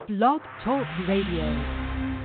Blog Talk Radio.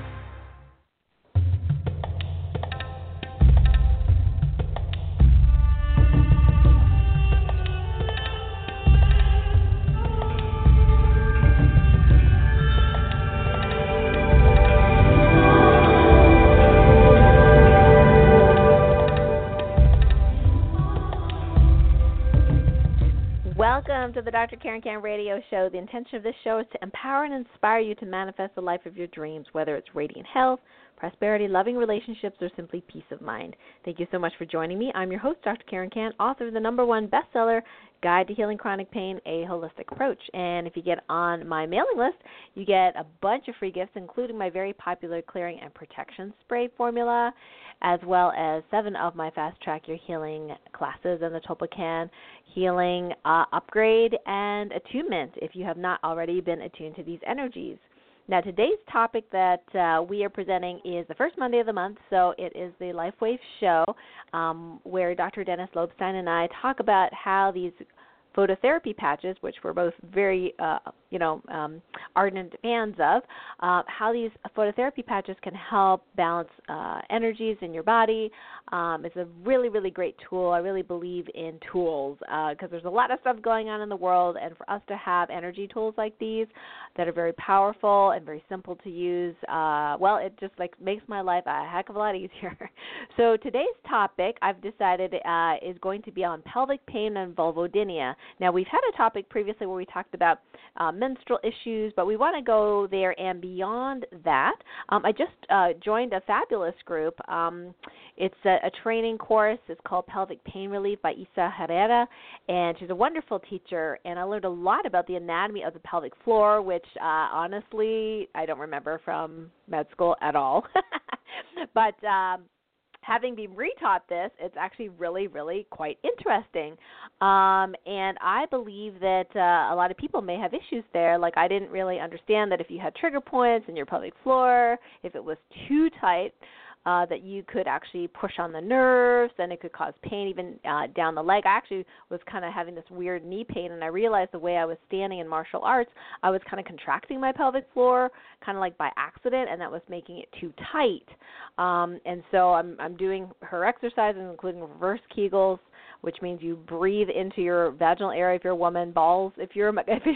Welcome to the Dr. Karen Kan Radio Show. The intention of this show is to empower and inspire you to manifest the life of your dreams, whether it's radiant health, prosperity, loving relationships, or simply peace of mind. Thank you so much for joining me. I'm your host, Dr. Karen Kan, author of the #1 bestseller, Guide to Healing Chronic Pain, A Holistic Approach. And if you get on my mailing list, you get a bunch of free gifts, including my very popular Clearing and Protection Spray formula, as well as 7 of my Fast Track Your Healing classes and the Topocan Healing Upgrade and Attunement if you have not already been attuned to these energies. Now, today's topic that we are presenting is the first Monday of the month, so it is the LifeWave Show, where Dr. Dennis Lobstein and I talk about how these phototherapy patches, which we're both very, ardent fans of, how these phototherapy patches can help balance energies in your body. It's a really, really great tool. I really believe in tools because there's a lot of stuff going on in the world, and for us to have energy tools like these that are very powerful and very simple to use, it just makes my life a heck of a lot easier. So today's topic, I've decided, is going to be on pelvic pain and vulvodynia. Now, we've had a topic previously where we talked about menstrual issues, but we want to go there and beyond that. I just joined a fabulous group. It's a training course. It's called Pelvic Pain Relief by Isa Herrera, and she's a wonderful teacher, and I learned a lot about the anatomy of the pelvic floor, which honestly I don't remember from med school at all. But having been retaught this, it's actually really, really quite interesting. And I believe that a lot of people may have issues there. Like, I didn't really understand that if you had trigger points in your pelvic floor, if it was too tight, that you could actually push on the nerves, and it could cause pain even down the leg. I actually was kind of having this weird knee pain, and I realized the way I was standing in martial arts, I was kind of contracting my pelvic floor, kind of like by accident, and that was making it too tight. And so I'm doing her exercises, including reverse Kegels, which means you breathe into your vaginal area if you're a woman, balls if you're a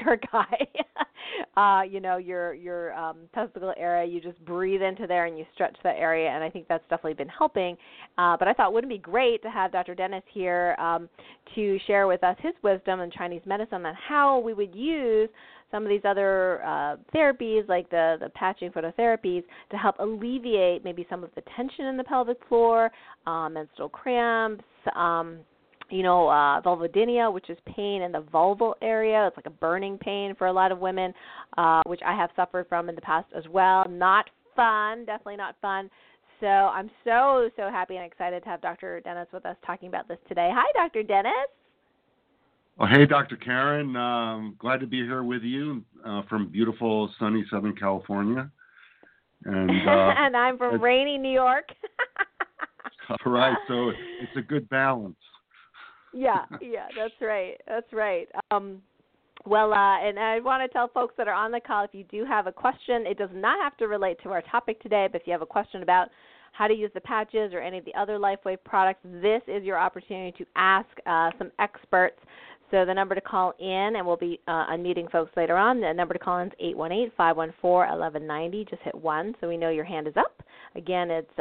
guy, your testicle area, you just breathe into there and you stretch that area, and I think that's definitely been helping. But I thought, wouldn't it be great to have Dr. Dennis here to share with us his wisdom in Chinese medicine on how we would use some of these other therapies, like the patching phototherapies, to help alleviate maybe some of the tension in the pelvic floor, menstrual cramps, vulvodynia, which is pain in the vulval area. It's like a burning pain for a lot of women, which I have suffered from in the past as well. Not fun, definitely not fun. So I'm so happy and excited to have Dr. Dennis with us talking about this today. Hi, Dr. Dennis. Well, hey, Dr. Karen. Glad to be here with you from beautiful, sunny Southern California. And, and I'm from rainy New York. All right, so it's a good balance. Yeah, that's right. And I want to tell folks that are on the call, if you do have a question, it does not have to relate to our topic today, but if you have a question about how to use the patches or any of the other LifeWave products, this is your opportunity to ask some experts. So the number to call in, and we'll be unmuting folks later on, the number to call in is 818-514-1190. Just hit 1 so we know your hand is up. Again, it's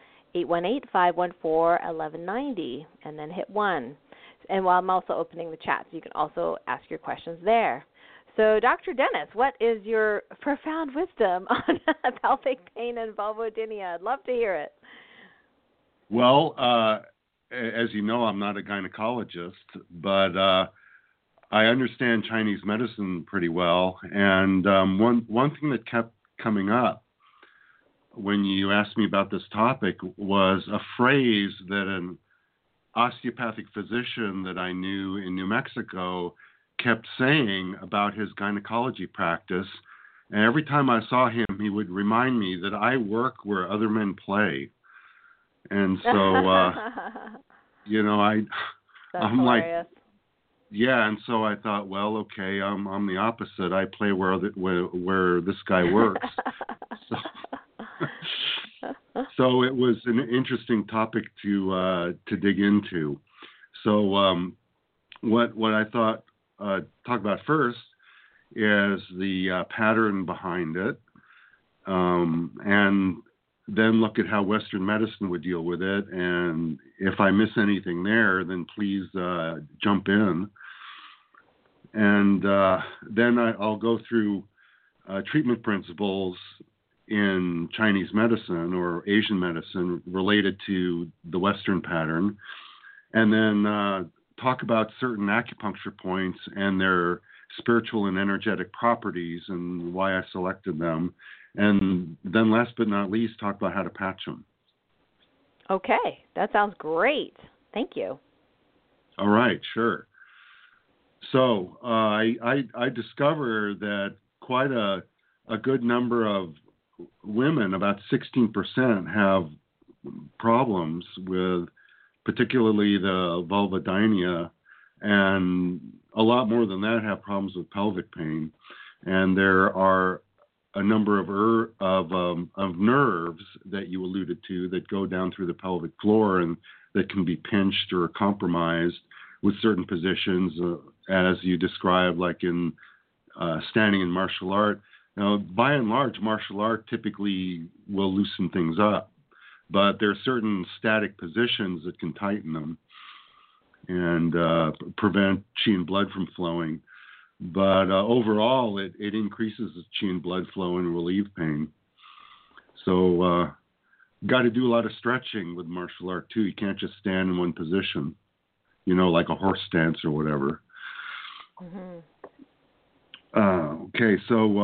818-514-1190, and then hit 1. And while I'm also opening the chat, so you can also ask your questions there. So, Dr. Dennis, what is your profound wisdom on pelvic pain and vulvodynia? I'd love to hear it. Well, as you know, I'm not a gynecologist, but I understand Chinese medicine pretty well. And one thing that kept coming up when you asked me about this topic was a phrase that an osteopathic physician that I knew in New Mexico kept saying about his gynecology practice. And every time I saw him, he would remind me that I work where other men play. And so, I'm hilarious. yeah, and so I thought, well, okay, I'm the opposite. I play where this guy works. So, so it was an interesting topic to dig into. So what I thought talk about first is the pattern behind it, and then look at how Western medicine would deal with it. And if I miss anything there, then please jump in. And then I'll go through treatment principles in Chinese medicine or Asian medicine related to the Western pattern, and then talk about certain acupuncture points and their spiritual and energetic properties and why I selected them. And then last but not least, talk about how to patch them. Okay, that sounds great. Thank you. All right, sure. So I discovered that quite a good number of women, about 16%, have problems with particularly the vulvodynia, and a lot more than that have problems with pelvic pain. And there are a number of nerves that you alluded to that go down through the pelvic floor and that can be pinched or compromised with certain positions, as you described, like in standing in martial art. Now, by and large, martial art typically will loosen things up, but there are certain static positions that can tighten them and prevent chi and blood from flowing. But overall, it increases the chi and blood flow and relieve pain. So got to do a lot of stretching with martial art, too. You can't just stand in one position, like a horse stance or whatever. Mm-hmm. Okay, so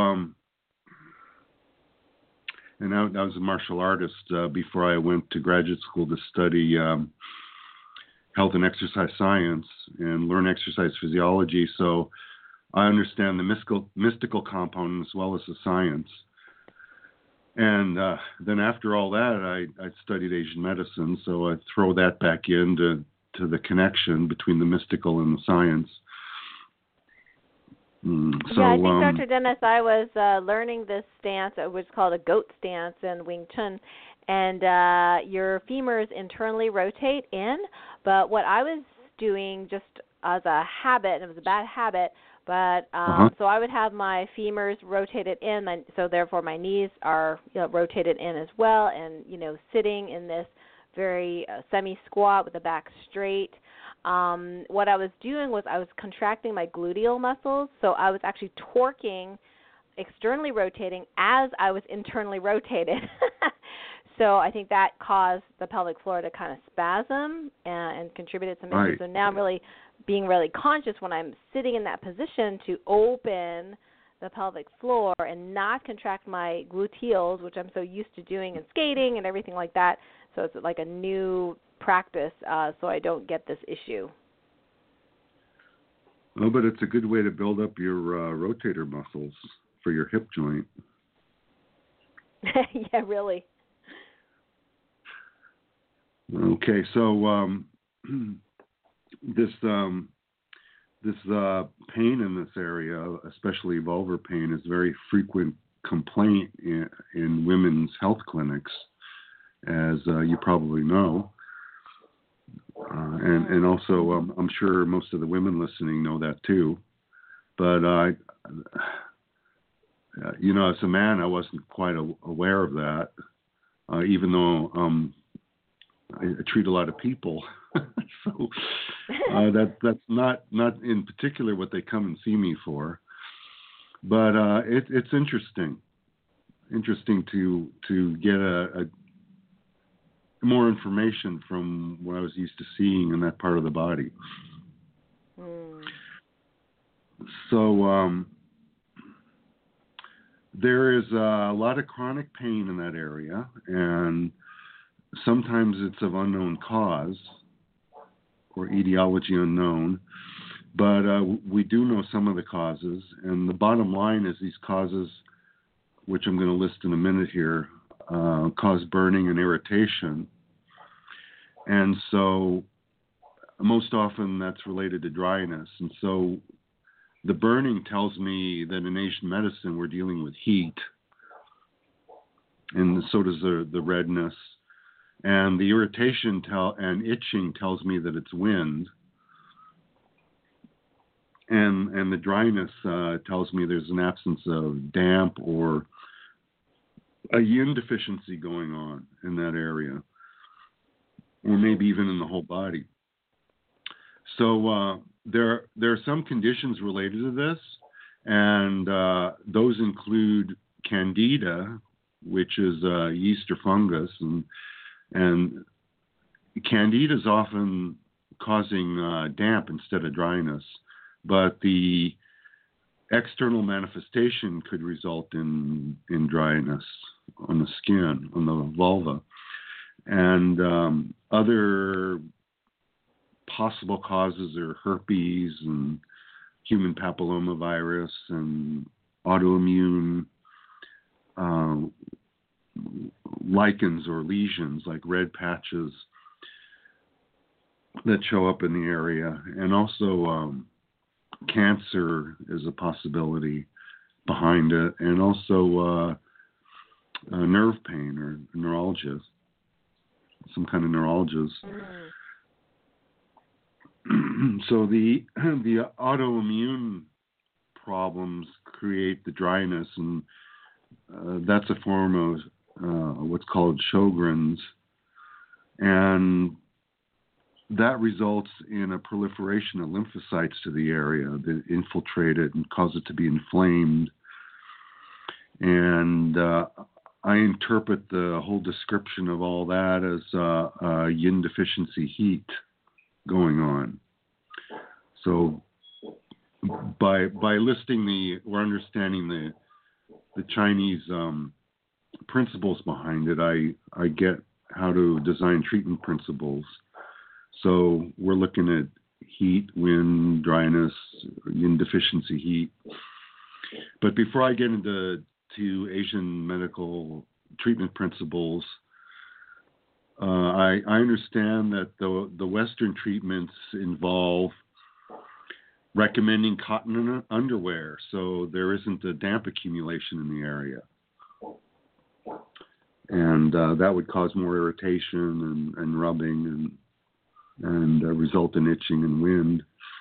and I was a martial artist before I went to graduate school to study health and exercise science and learn exercise physiology. So I understand the mystical component as well as the science. And then after all that, I studied Asian medicine, so I throw that back into the connection between the mystical and the science. So, yeah, I think, Dr. Dennis, I was learning this stance, which was called a goat stance in Wing Chun, and your femurs internally rotate in. But what I was doing just as a habit, and it was a bad habit, but so I would have my femurs rotated in, so therefore my knees are rotated in as well, and sitting in this very semi-squat with the back straight. What I was doing was I was contracting my gluteal muscles, so I was actually torquing, externally rotating as I was internally rotated. So I think that caused the pelvic floor to kind of spasm and contributed some issues. So now I'm really being really conscious when I'm sitting in that position to open the pelvic floor and not contract my gluteals, which I'm so used to doing in skating and everything like that. So it's like a new practice, so I don't get this issue. Oh, but it's a good way to build up your rotator muscles for your hip joint. Yeah, really. Okay, so this pain in this area, especially vulvar pain, is a very frequent complaint in women's health clinics, as you probably know. And also, I'm sure most of the women listening know that too. But as a man, I wasn't quite aware of that, even though I treat a lot of people. So that's not in particular what they come and see me for. But it's interesting to get a more information from what I was used to seeing in that part of the body. So there is a lot of chronic pain in that area, and sometimes it's of unknown cause or etiology unknown, but we do know some of the causes, and the bottom line is these causes, which I'm going to list in a minute here, cause burning and irritation. And so most often that's related to dryness. And so the burning tells me that in Asian medicine we're dealing with heat, and so does the redness. And the irritation and itching tells me that it's wind. And the dryness tells me there's an absence of damp or a yin deficiency going on in that area, or maybe even in the whole body. So there are some conditions related to this, and those include candida, which is yeast or fungus, and candida is often causing damp instead of dryness, but the external manifestation could result in dryness on the skin, on the vulva. And other possible causes are herpes and human papillomavirus and autoimmune lichens or lesions like red patches that show up in the area. And also cancer is a possibility behind it, and also nerve pain or neuralgia, some kind of neuralgias. So the autoimmune problems create the dryness, and that's a form of what's called Sjogren's, and that results in a proliferation of lymphocytes to the area that infiltrate it and cause it to be inflamed. And I interpret the whole description of all that as yin deficiency heat going on. So by listing or understanding the Chinese principles behind it, I get how to design treatment principles. So we're looking at heat, wind, dryness, yin deficiency heat. But before I get into Asian medical treatment principles, I understand that the Western treatments involve recommending cotton underwear, so there isn't a damp accumulation in the area. And that would cause more irritation and rubbing and result in itching and wind.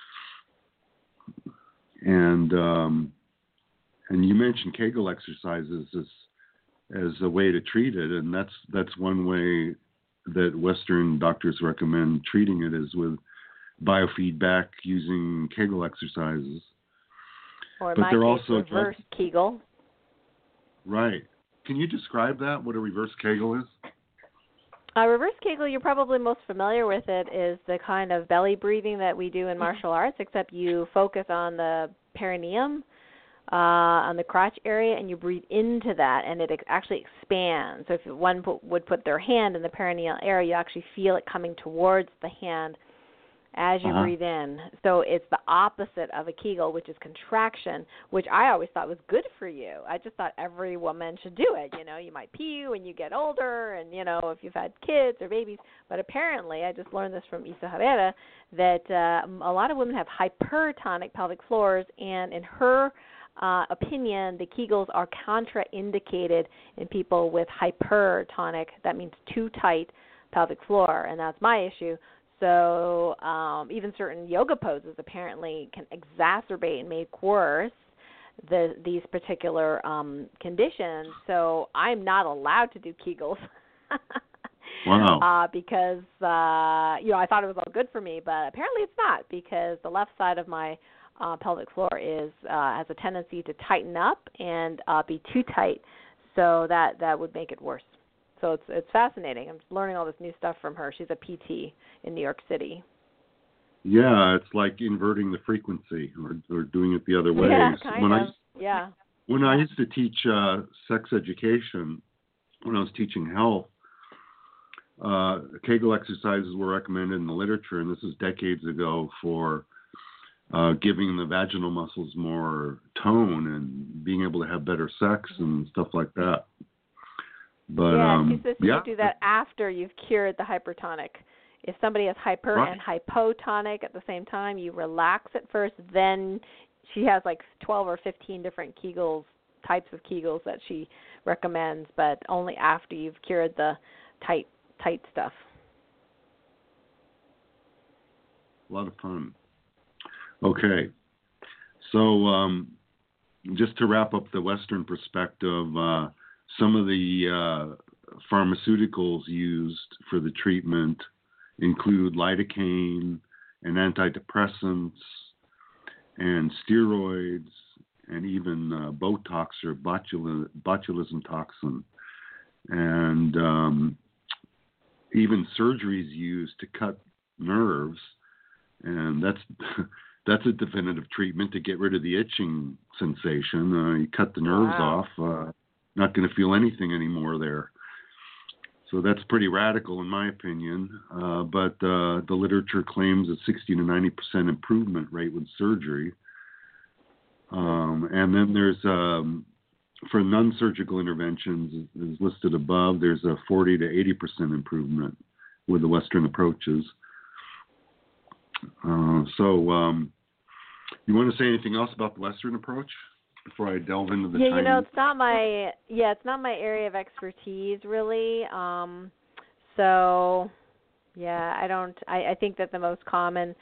And you mentioned Kegel exercises as a way to treat it, and that's one way that Western doctors recommend treating it, is with biofeedback using Kegel exercises. Or in my case, reverse Kegel. Right. Can you describe that, what a reverse Kegel is? Reverse Kegel, you're probably most familiar with it, is the kind of belly breathing that we do in martial arts, except you focus on the perineum, on the crotch area, and you breathe into that, and it actually expands. So if one would put their hand in the perineal area, you actually feel it coming towards the hand as you breathe in. So it's the opposite of a Kegel, which is contraction, which I always thought was good for you. I just thought every woman should do it. You know, you might pee when you get older, and, you know, if you've had kids or babies. But apparently, I just learned this from Isa Herrera, that a lot of women have hypertonic pelvic floors, and in her opinion, the Kegels are contraindicated in people with hypertonic, that means too tight, pelvic floor, and that's my issue. So even certain yoga poses apparently can exacerbate and make worse these particular conditions. So I'm not allowed to do Kegels. Wow. Because, I thought it was all good for me, but apparently it's not, because the left side of my pelvic floor has a tendency to tighten up and be too tight. So that would make it worse. So it's fascinating. I'm learning all this new stuff from her. She's a PT in New York City. Yeah, it's like inverting the frequency or doing it the other way. Yeah, kind of. When I used to teach sex education, when I was teaching health, Kegel exercises were recommended in the literature, and this is decades ago, for giving the vaginal muscles more tone and being able to have better sex and stuff like that. But she says you do that after you've cured the hypertonic if somebody has hyper Right. and hypotonic at the same time, you relax at first, then she has like 12 or 15 different types of Kegels that she recommends, but only after you've cured the tight stuff. A lot of fun. Okay. So just to wrap up the Western perspective, some of the pharmaceuticals used for the treatment include lidocaine and antidepressants and steroids and even Botox or botulism toxin. And even surgeries used to cut nerves, and that's a definitive treatment to get rid of the itching sensation. You cut the nerves off, not going to feel anything anymore there. So that's pretty radical in my opinion, but the literature claims a 60 to 90% improvement rate with surgery. And then there's, for non-surgical interventions, as listed above, there's a 40 to 80% improvement with the Western approaches. So you want to say anything else about the Western approach before I delve into the Chinese? It's not my area of expertise really. So I think that the most common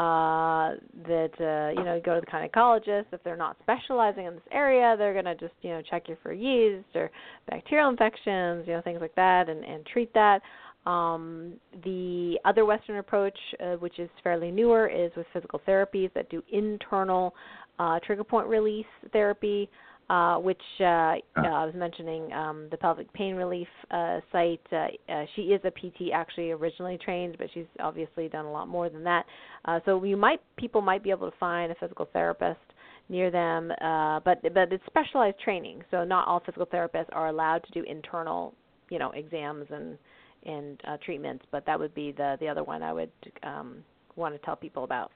you go to the gynecologist. If they're not specializing in this area, they're going to just, check you for yeast or bacterial infections, things like that, and treat that. The other Western approach, which is fairly newer, is with physical therapies that do internal trigger point release therapy, which I was mentioning, the pelvic pain relief site. She is a PT actually originally trained, but she's obviously done a lot more than that. So people might be able to find a physical therapist near them, but it's specialized training. So not all physical therapists are allowed to do internal, exams and treatments. But that would be the other one I would want to tell people about.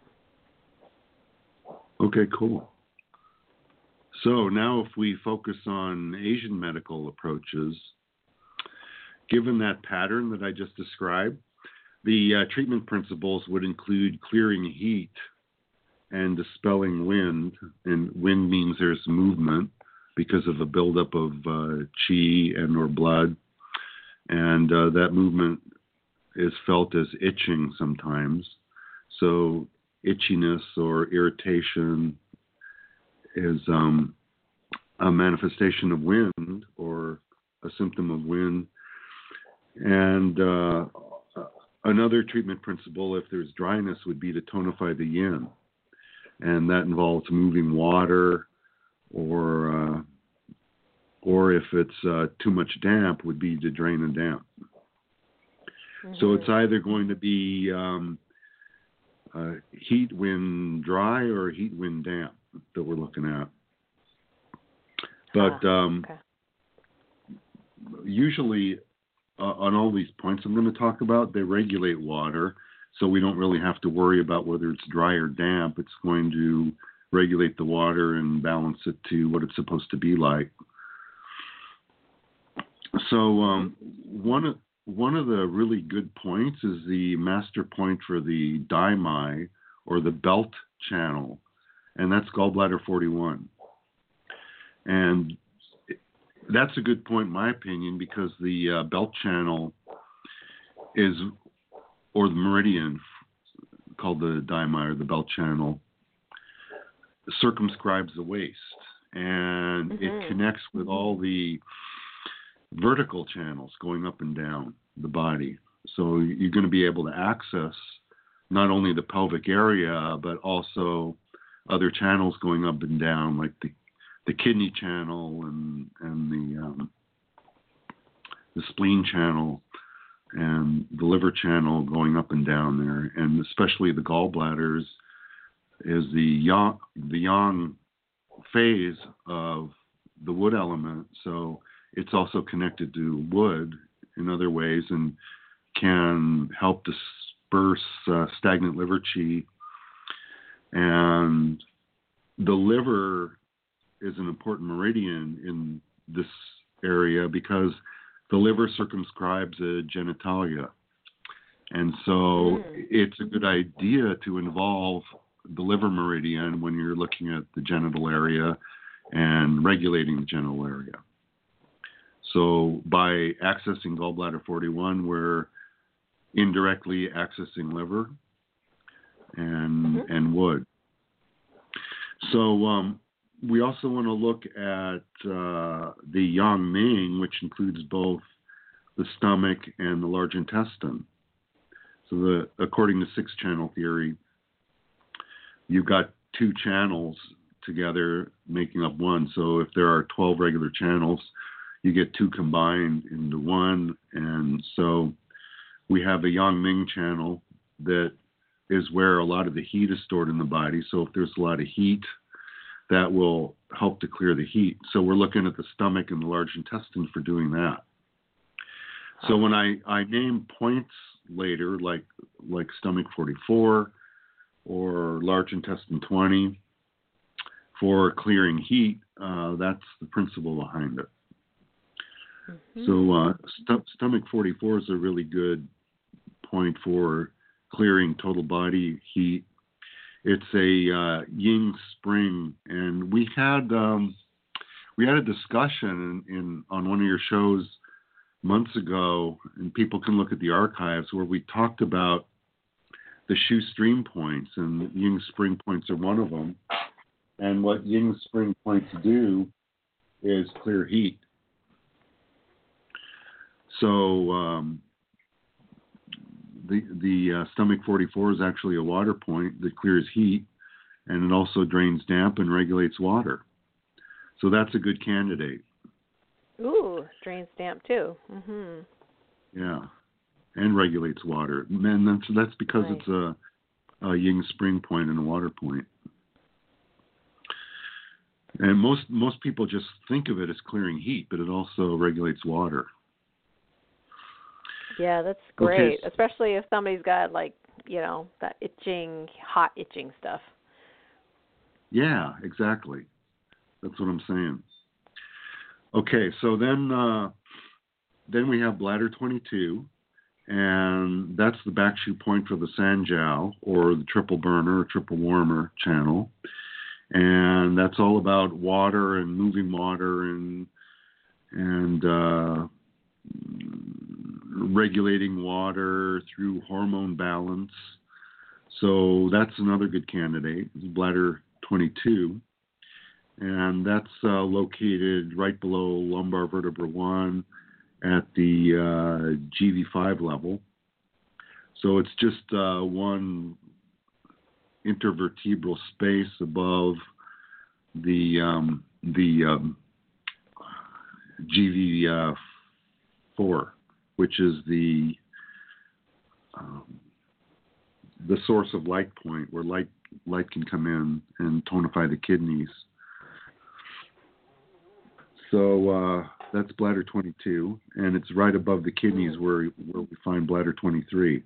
Okay, cool. So now if we focus on Asian medical approaches, given that pattern that I just described, the treatment principles would include clearing heat and dispelling wind. And wind means there's movement because of a buildup of qi and or blood. And that movement is felt as itching sometimes. So itchiness or irritation is a manifestation of wind or a symptom of wind. And another treatment principle, if there's dryness, would be to tonify the yin. And that involves moving water, or if it's too much damp, would be to drain the damp. Mm-hmm. So it's either going to be heat, wind, dry, or heat, wind, damp that we're looking at. But usually on all these points I'm going to talk about, they regulate water, so we don't really have to worry about whether it's dry or damp. It's going to regulate the water and balance it to what it's supposed to be like. So one of the really good points is the master point for the daimai, or the belt channel, and that's gallbladder 41. And that's a good point in my opinion, because the belt channel is, or the meridian called the daimai or the belt channel, circumscribes the waist, and it connects with all the vertical channels going up and down the body. So you're going to be able to access not only the pelvic area, but also other channels going up and down, like the kidney channel and the spleen channel and the liver channel going up and down there, and especially the gallbladders is the yang phase of the wood element. So it's also connected to wood in other ways and can help disperse stagnant liver qi. And the liver is an important meridian in this area because the liver circumscribes the genitalia. And so it's a good idea to involve the liver meridian when you're looking at the genital area and regulating the genital area. So by accessing gallbladder 41, we're indirectly accessing liver and wood. So we also want to look at the Yang Ming, which includes both the stomach and the large intestine. So according to six-channel theory, you've got two channels together making up one. So if there are 12 regular channels, you get two combined into one. And so we have a Yang Ming channel that is where a lot of the heat is stored in the body. So if there's a lot of heat, that will help to clear the heat. So we're looking at the stomach and the large intestine for doing that. So when I name points later, like stomach 44 or large intestine 20 for clearing heat, that's the principle behind it. So stomach 44 is a really good point for clearing total body heat. It's a yin spring, and we had a discussion on one of your shows months ago, and people can look at the archives where we talked about the Shu stream points, and yin spring points are one of them. And what yin spring points do is clear heat. So the stomach 44 is actually a water point that clears heat, and it also drains damp and regulates water. So that's a good candidate. Ooh, drains damp too. Yeah, and regulates water. And that's because it's a yin spring point and a water point. And most people just think of it as clearing heat, but it also regulates water. Yeah, that's great, Okay. especially if somebody's got that hot itching stuff. Yeah, exactly. That's what I'm saying. Okay, so then we have bladder 22, and that's the back shu point for the Sanjiao, or the triple burner or triple warmer channel. And that's all about water and moving water and regulating water through hormone balance. So that's another good candidate, bladder 22. And that's located right below lumbar vertebra 1 at the GV5 level. So it's just one intervertebral space above the GV4, which is the source of light point, where light can come in and tonify the kidneys. So that's bladder 22, and it's right above the kidneys where we find bladder 23.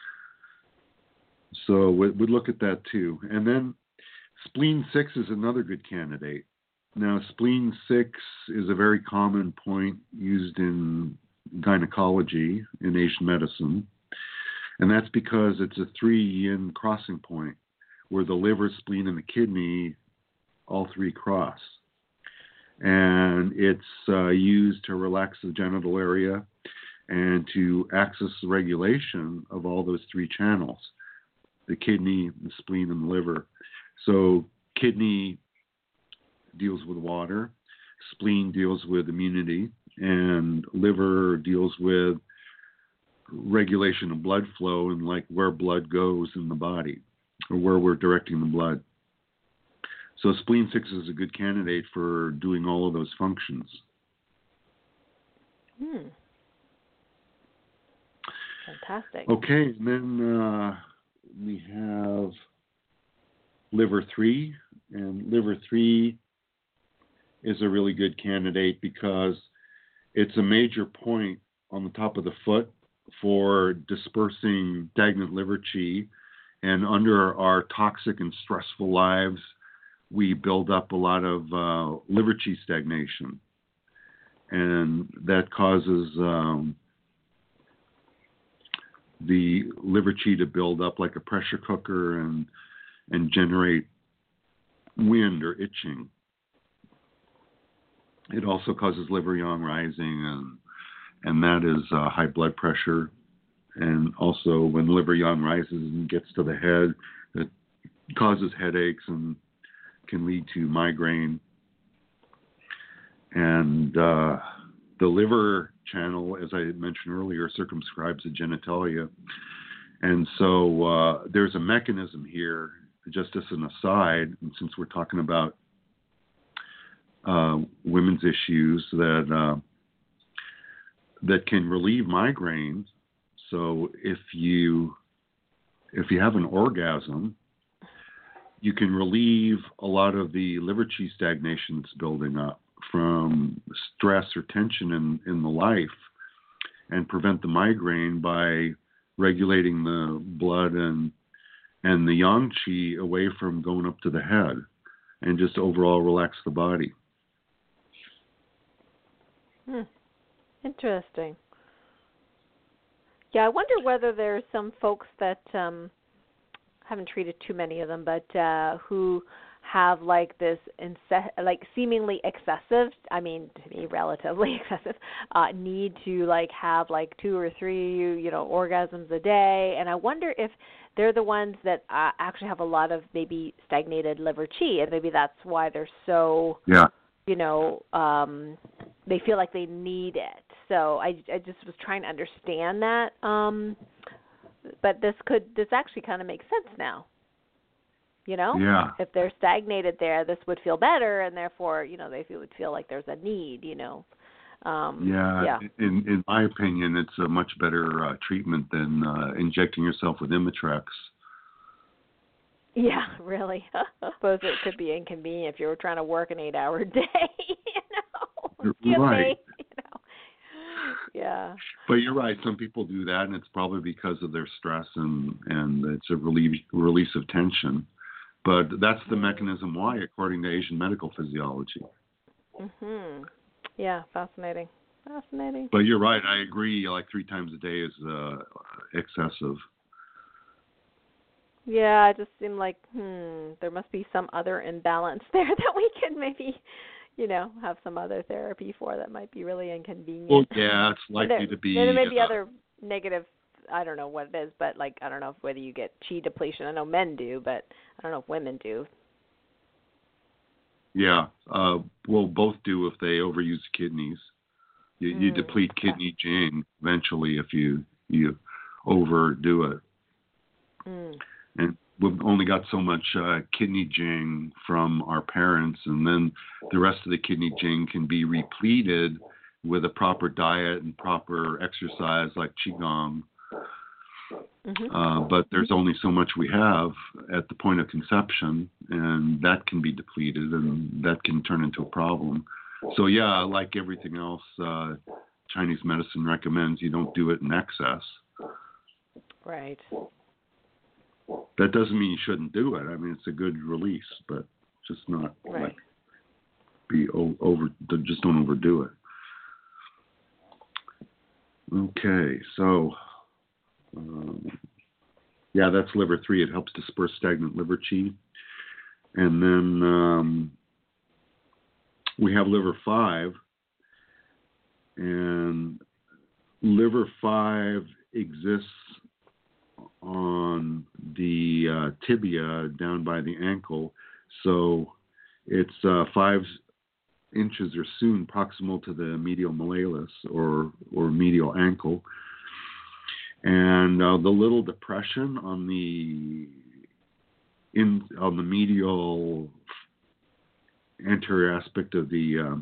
So we'd look at that too. And then spleen 6 is another good candidate. Now, spleen 6 is a very common point used in gynecology in Asian medicine. And that's because it's a 3-yin crossing point where the liver, spleen, and the kidney, all three cross. And it's used to relax the genital area and to access the regulation of all those three channels, the kidney, the spleen, and the liver. So kidney deals with water, spleen deals with immunity, and liver deals with regulation of blood flow and like where blood goes in the body, or where we're directing the blood. So spleen 6 is a good candidate for doing all of those functions. Fantastic. Okay, and then we have liver 3, and liver 3 is a really good candidate because it's a major point on the top of the foot for dispersing stagnant liver qi. And under our toxic and stressful lives, we build up a lot of liver qi stagnation. And that causes the liver qi to build up like a pressure cooker and generate wind or itching. It also causes liver yang rising, and that is high blood pressure. And also when liver yang rises and gets to the head, it causes headaches and can lead to migraine. And the liver channel, as I mentioned earlier, circumscribes the genitalia. And so there's a mechanism here, just as an aside, and since we're talking about women's issues, that can relieve migraines. So if you have an orgasm, you can relieve a lot of the liver qi stagnation that's building up from stress or tension in the life, and prevent the migraine by regulating the blood and the yang qi away from going up to the head, and just overall relax the body. Interesting. Yeah, I wonder whether there's some folks that haven't treated too many of them, but who have like this like seemingly excessive, I mean to me relatively excessive, need to like have like 2 or 3 orgasms a day. And I wonder if they're the ones that actually have a lot of maybe stagnated liver qi, and maybe that's why they're so they feel like they need it. So I just was trying to understand that. But this actually kind of makes sense now. Yeah. If they're stagnated there, this would feel better, and therefore, they would feel like there's a need. Yeah. In my opinion, it's a much better treatment than injecting yourself with Imitrex. Yeah, really. I suppose it could be inconvenient if you were trying to work an 8-hour day. Right. Yeah. But you're right. Some people do that, and it's probably because of their stress and it's a release of tension. But that's the mechanism why, according to Asian medical physiology. Mhm. Yeah, fascinating. But you're right. I agree. Like 3 times a day is excessive. Yeah, it just seemed like there must be some other imbalance there that we can maybe, have some other therapy for that might be really inconvenient. Well, yeah, it's likely to be. There may be other negative. I don't know what it is, but I don't know whether you get qi depletion. I know men do, but I don't know if women do. Yeah, well, both do if they overuse kidneys. You deplete kidney jing eventually if you overdo it. And we've only got so much kidney jing from our parents, and then the rest of the kidney jing can be repleted with a proper diet and proper exercise like qigong. But there's only so much we have at the point of conception, and that can be depleted, and that can turn into a problem. So yeah, like everything else, Chinese medicine recommends you don't do it in excess. Right. That doesn't mean you shouldn't do it. I mean, it's a good release, but just not right. Just don't overdo it. Okay, so that's liver 3. It helps disperse stagnant liver qi. And then we have liver 5, and liver 5 exists on the tibia down by the ankle, so it's 5 inches or soon proximal to the medial malleolus or medial ankle, and the little depression on the medial anterior aspect of the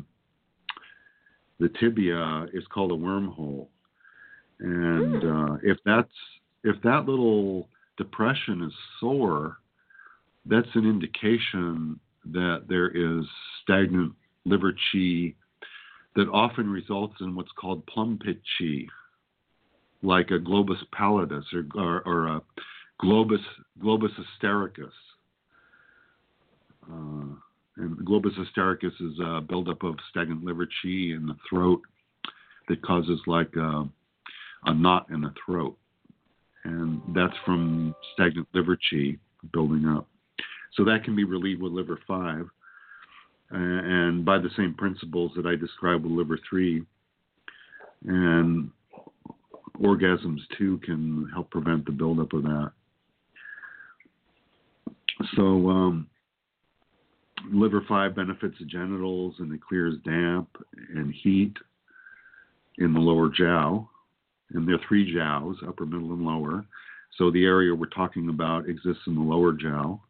tibia is called a wormhole, and if that little depression is sore, that's an indication that there is stagnant liver qi that often results in what's called plum pit qi, like a globus pallidus or a globus hystericus. And globus hystericus is a buildup of stagnant liver qi in the throat that causes like a knot in the throat. and that's from stagnant liver qi building up. So that can be relieved with liver 5, and by the same principles that I described with liver 3. And orgasms too can help prevent the buildup of that. So liver 5 benefits the genitals, and it clears damp and heat in the lower jiao. And there are 3 jiaos, upper, middle, and lower. So the area we're talking about exists in the lower jiao.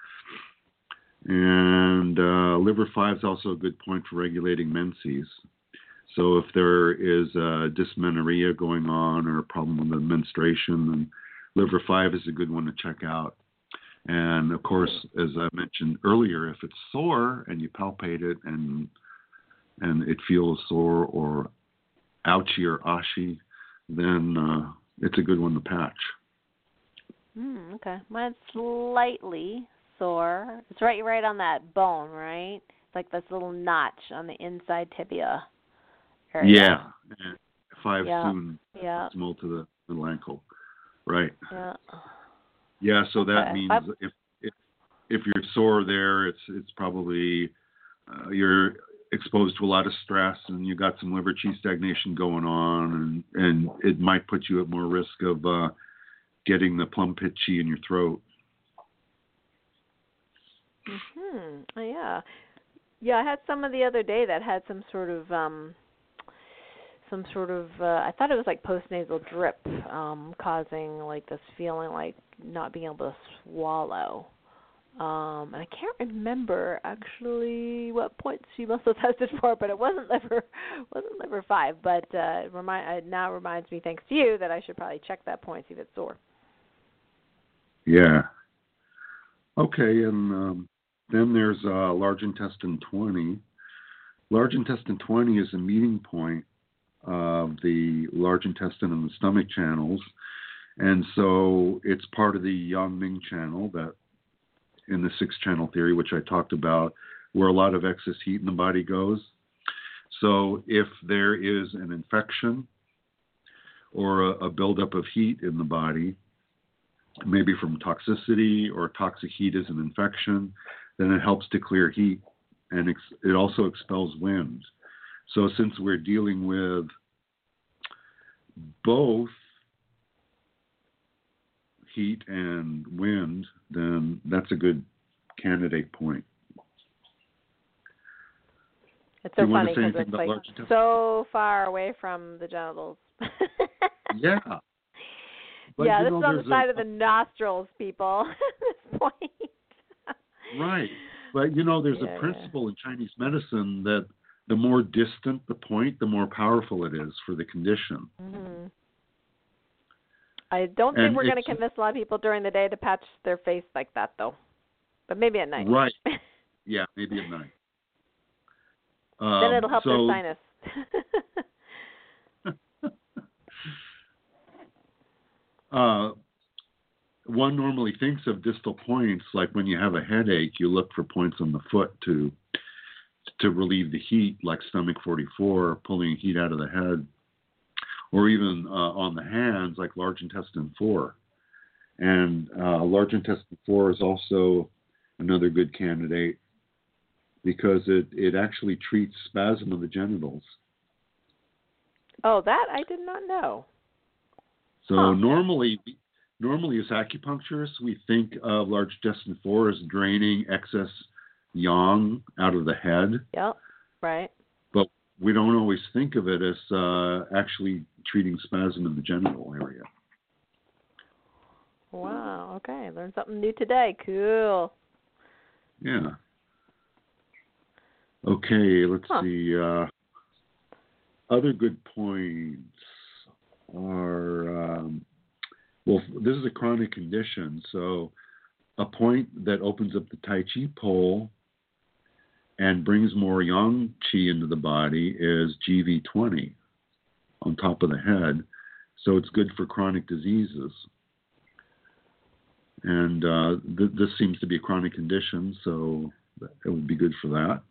And liver 5 is also a good point for regulating menses. So if there is dysmenorrhea going on or a problem with the menstruation, then liver 5 is a good one to check out. And of course, as I mentioned earlier, if it's sore and you palpate it and it feels sore or ouchy or ashy, then it's a good one to patch. Okay. Mine's slightly sore. It's right on that bone, right? It's like this little notch on the inside tibia area. Yeah. And 5 soon small to the middle ankle. Right. Yeah. Yeah, so that means if you're sore there, it's probably you're exposed to a lot of stress and you got some liver qi stagnation going on, and it might put you at more risk of getting the plum pit qi in your throat. Yeah. Yeah, I had some the other day that had some sort of I thought it was like postnasal drip, causing like this feeling like not being able to swallow. And I can't remember actually what points she must have tested for, but it wasn't liver 5. But it now reminds me, thanks to you, that I should probably check that point, see if it's sore. Yeah. Okay, and then there's large intestine 20. Large intestine 20 is a meeting point of the large intestine and the stomach channels, and so it's part of the Yang Ming channel that in the 6-channel theory, which I talked about, where a lot of excess heat in the body goes. So if there is an infection or a buildup of heat in the body, maybe from toxicity or toxic heat is an infection, then it helps to clear heat, and it also expels wind. So since we're dealing with both heat and wind, then that's a good candidate point. It's so funny because it's like so far away from the genitals. Yeah. But, yeah, this is on the side of the nostrils, people, at this point. Right. But, there's a principle in Chinese medicine that the more distant the point, the more powerful it is for the condition. Mm-hmm. I don't think we're going to convince a lot of people during the day to patch their face like that, though. But maybe at night. Right. Yeah, maybe at night. Then it'll help their sinus. One normally thinks of distal points, like when you have a headache, you look for points on the foot to relieve the heat, like stomach 44, pulling heat out of the head, or even on the hands, like large intestine 4. And large intestine 4 is also another good candidate because it actually treats spasm of the genitals. Oh, that I did not know. So normally as acupuncturists, we think of large intestine 4 as draining excess yang out of the head. Yep, right. But we don't always think of it as actually treating spasm in the genital area. Wow, okay. Learned something new today. Cool. Yeah. Okay, let's see. Other good points are, this is a chronic condition, so a point that opens up the Tai Chi pole and brings more Yang Qi into the body is GV20 on top of the head. So it's good for chronic diseases. And this seems to be a chronic condition, so it would be good for that.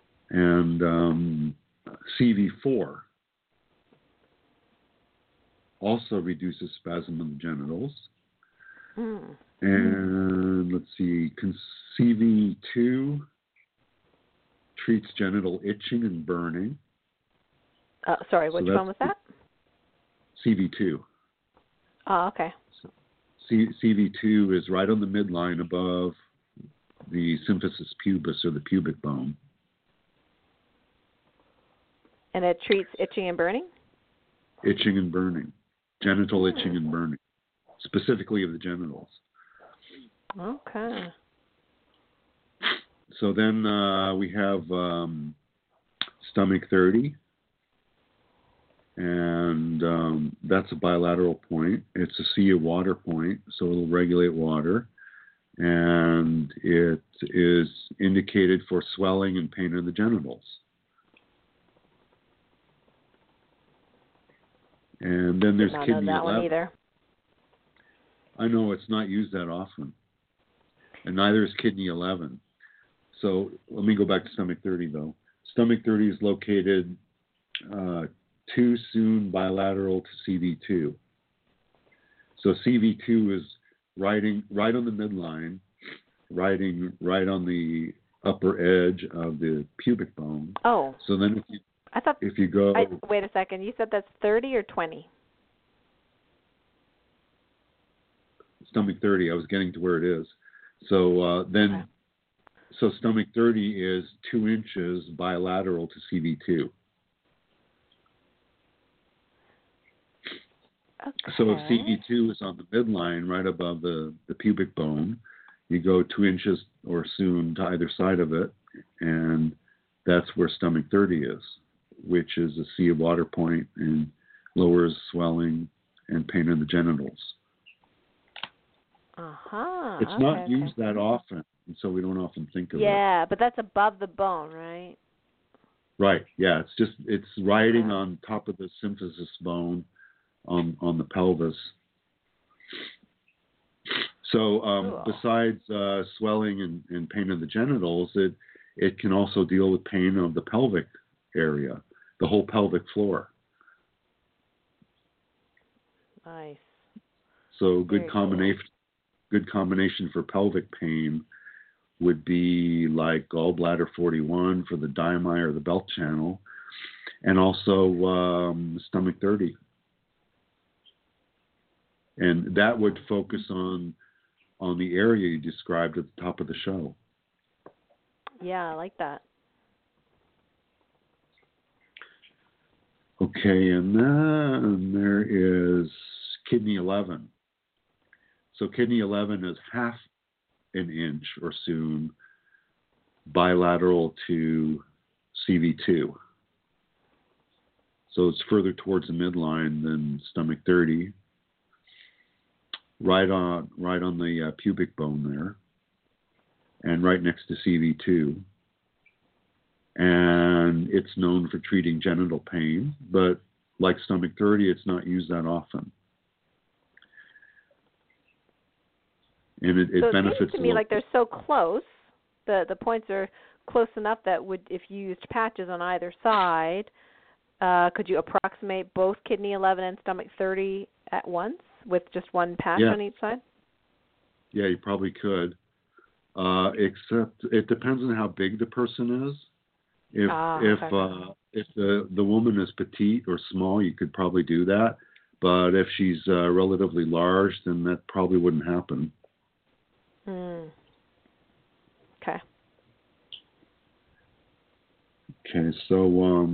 And CV4. also reduces spasm of the genitals. Mm. And let's see, CV2 treats genital itching and burning. Sorry, which one was that? CV2. Oh, okay. CV2 is right on the midline above the symphysis pubis, or the pubic bone. And it treats itching and burning? Itching and burning. Genital itching and burning. Specifically of the genitals. Okay. So then we have stomach 30. And that's a bilateral point. It's a sea of water point, so it'll regulate water. And it is indicated for swelling and pain in the genitals. And then there's kidney 11. That one either. I know it's not used that often. And neither is kidney 11. So let me go back to stomach 30, though. Stomach 30 is located too soon bilateral to CV2. So CV2 is right on the midline, right on the upper edge of the pubic bone. Oh. So then if you go... wait a second. You said that's 30 or 20? Stomach 30. I was getting to where it is. So so stomach 30 is 2 inches bilateral to CV2. Okay. So if CV2 is on the midline right above the pubic bone, you go 2 inches or soon to either side of it, and that's where stomach 30 is, which is a sea of water point and lowers swelling and pain in the genitals. It's not used that often, and so we don't often think of it. Yeah, but that's above the bone, right? Right, yeah. It's riding on top of the symphysis bone on the pelvis. So besides swelling and pain of the genitals, it can also deal with pain of the pelvic area, the whole pelvic floor. Nice. So good combination for pelvic pain would be like gallbladder 41 for the diami or the belt channel, and also stomach 30. And that would focus on the area you described at the top of the show. Yeah, I like that. Okay, and then there is kidney 11. So kidney 11 is half an inch or soon bilateral to CV2. So it's further towards the midline than stomach 30. Right on the pubic bone there, and right next to CV2. And it's known for treating genital pain, but like stomach 30, it's not used that often. And it benefits. So it seems to me like they're so close. The points are close enough that if you used patches on either side, could you approximate both kidney 11 and stomach 30 at once with just one patch on each side? Yeah, you probably could. Except it depends on how big the person is. If the woman is petite or small, you could probably do that. But if she's relatively large, then that probably wouldn't happen. Okay. Okay, so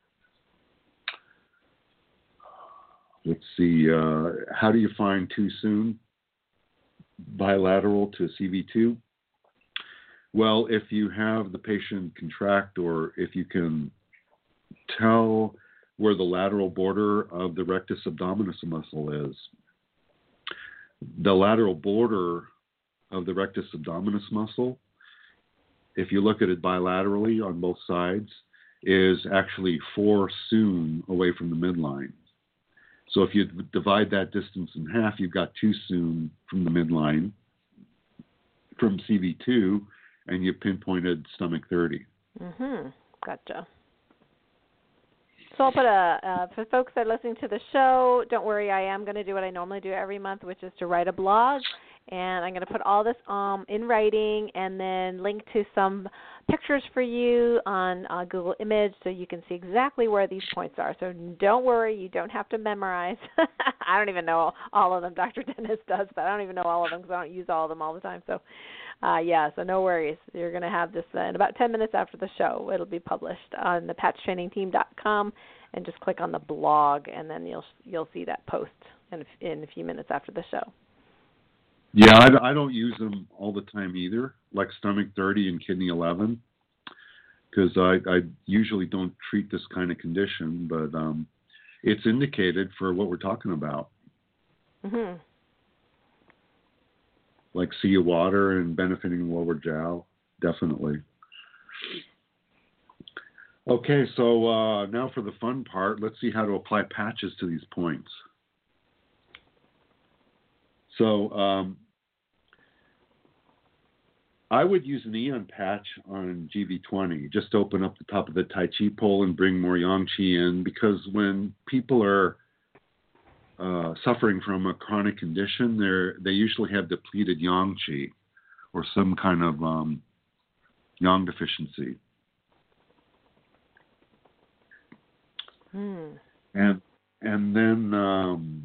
let's see. How do you find too soon? Bilateral to CV2? Well, if you have the patient contract, or if you can tell where the lateral border of the rectus abdominis muscle is. The lateral border of the rectus abdominis muscle, if you look at it bilaterally on both sides, is actually 4 soon away from the midline. So if you divide that distance in half, you've got 2 soon from the midline from CV2, and you pinpointed stomach 30. Gotcha. So So I'll put for folks that are listening to the show, don't worry, I am going to do what I normally do every month, which is to write a blog. And I'm going to put all this in writing and then link to some pictures for you on Google Image so you can see exactly where these points are. So don't worry, you don't have to memorize. I don't even know all of them. Dr. Dennis does, but I don't even know all of them because I don't use all of them all the time. So, so no worries. You're going to have this in about 10 minutes after the show. It'll be published on the patchtrainingteam.com, and just click on the blog, and then you'll see that post in a few minutes after the show. Yeah, I don't use them all the time either, like Stomach 30 and Kidney 11, because I usually don't treat this kind of condition, but it's indicated for what we're talking about. Mm-hmm. Like sea of water and benefiting lower jowl, definitely. Okay, so now for the fun part, let's see how to apply patches to these points. So I would use an Eon patch on GV20, just to open up the top of the Tai Chi pole and bring more Yang Qi in, because when people are suffering from a chronic condition, they usually have depleted Yang Qi or some kind of Yang deficiency. And then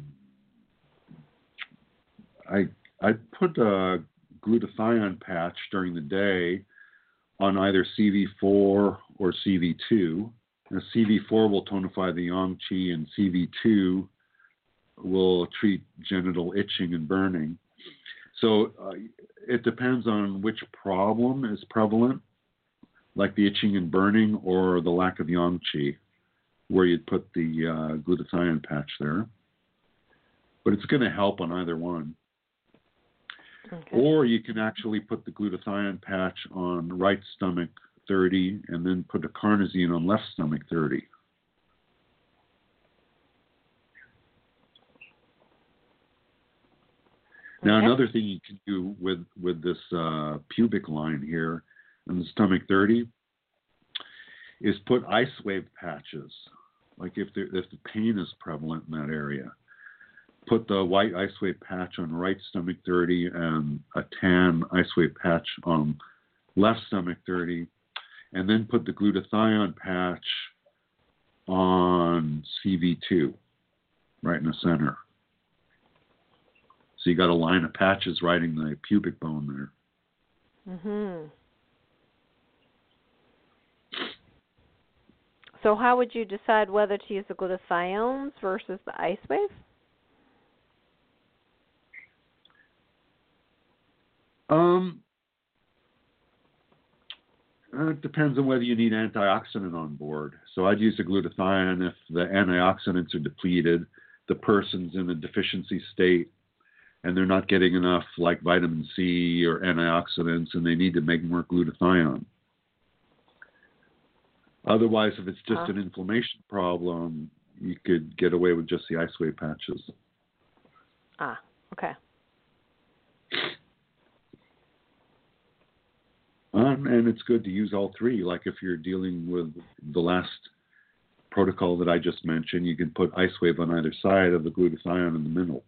I put a glutathione patch during the day on either CV4 or CV2. And CV4 will tonify the Yang Qi, and CV2 will treat genital itching and burning. So it depends on which problem is prevalent, like the itching and burning or the lack of Yang Qi, where you'd put the glutathione patch there. But it's going to help on either one. Okay. Or you can actually put the glutathione patch on right stomach 30 and then put a carnosine on left stomach 30. Now, another thing you can do with this pubic line here in the stomach 30 is put ice wave patches, like if the pain is prevalent in that area. Put the white ice wave patch on right stomach 30 and a tan ice wave patch on left stomach 30, and then put the glutathione patch on CV2, right in the center. So you got a line of patches riding the pubic bone there. Mm-hmm. So how would you decide whether to use the glutathiones versus the ice wave? It depends on whether you need antioxidant on board. So I'd use the glutathione if the antioxidants are depleted, the person's in a deficiency state, and they're not getting enough like vitamin C or antioxidants, and they need to make more glutathione. Otherwise, if it's just an inflammation problem, you could get away with just the ice wave patches. Okay. And it's good to use all three. Like if you're dealing with the last protocol that I just mentioned, you can put ice wave on either side of the glutathione in the middle.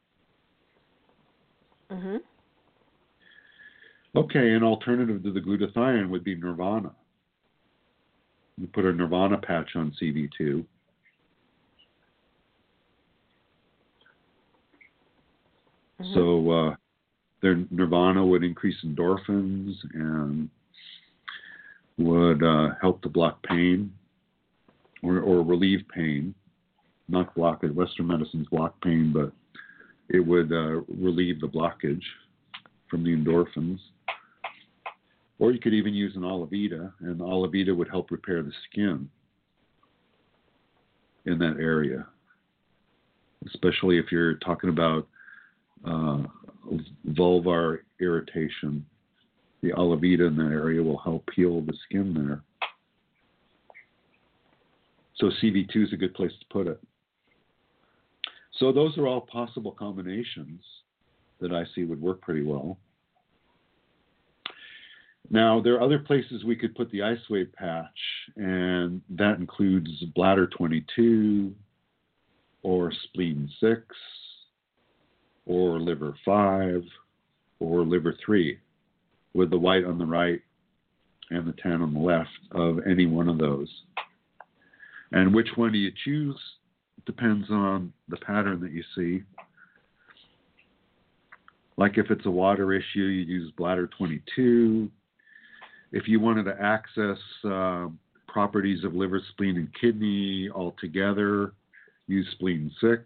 Mm-hmm. Okay, an alternative to the glutathione would be Nirvana. You put a Nirvana patch on CV2. Mm-hmm. So their Nirvana would increase endorphins and would help to block pain or relieve pain. Not block it. Western medicines block pain, but it would relieve the blockage from the endorphins. Or you could even use an Olivita, and Olivita would help repair the skin in that area, especially if you're talking about vulvar irritation. The Olivita in that area will help heal the skin there. So CV2 is a good place to put it. So those are all possible combinations that I see would work pretty well. Now, there are other places we could put the IceWave patch, and that includes bladder 22, or spleen 6, or liver 5, or liver 3, with the white on the right and the tan on the left of any one of those. And which one do you choose depends on the pattern that you see. Like if it's a water issue, you use bladder 22. If you wanted to access properties of liver, spleen, and kidney all together, use spleen 6.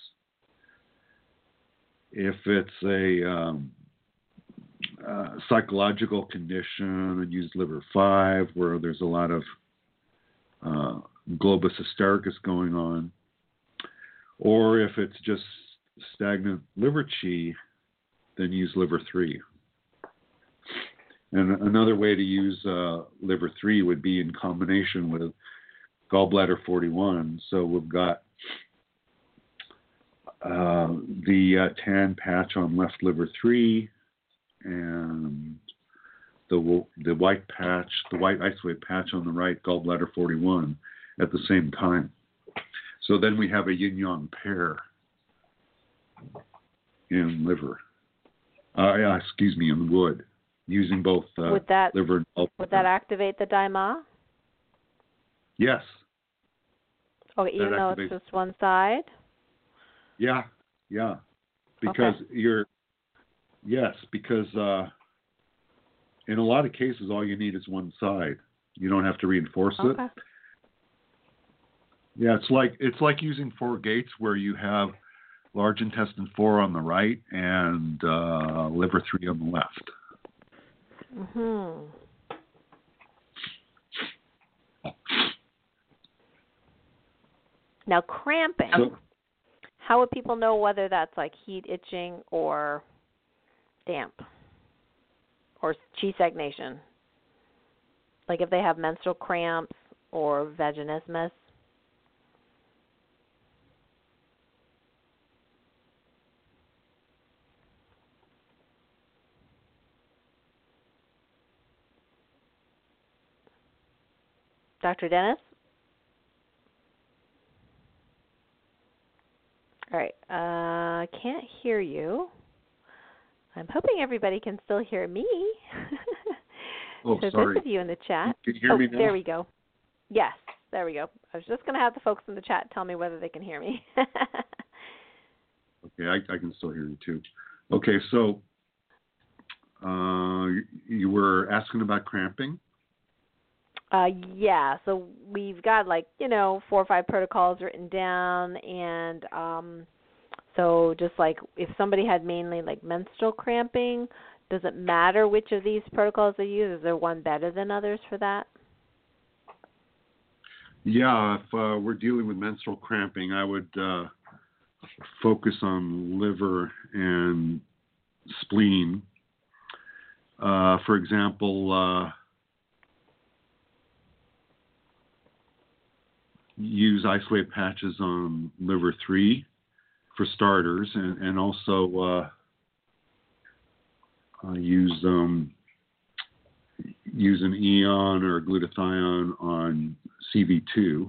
If it's a psychological condition, use liver 5, where there's a lot of globus hystericus going on. Or if it's just stagnant liver chi, then use liver 3. And another way to use liver 3 would be in combination with gallbladder 41. So we've got the tan patch on left liver 3 and the white patch, the white IceWave patch on the right gallbladder 41 at the same time. So then we have a yin-yang pair in liver. In wood. Using both liver and gallbladder. Would that activate the Daima? Yes. Oh, even though it's just one side? Yeah. Because because in a lot of cases, all you need is one side. You don't have to reinforce it. Yeah, it's like using 4 gates where you have large intestine 4 on the right and liver 3 on the left. Mm-hmm. Now, cramping. How would people know whether that's like heat, itching, or damp, or chi stagnation? Like if they have menstrual cramps or vaginismus? Dr. Dennis? All right. I can't hear you. I'm hoping everybody can still hear me. Oh, so sorry. those of you in the chat. Can you hear me now? There we go. Yes, there we go. I was just going to have the folks in the chat tell me whether they can hear me. Okay, I can still hear you too. Okay, so you were asking about cramping? Yeah, so we've got 4 or 5 protocols written down, and so just like if somebody had mainly like menstrual cramping, does it matter which of these protocols they use? Is there one better than others for that? Yeah, if we're dealing with menstrual cramping, I would focus on liver and spleen. For example, use IceWave patches on liver 3 for starters, and also use an Eon or glutathione on CV2.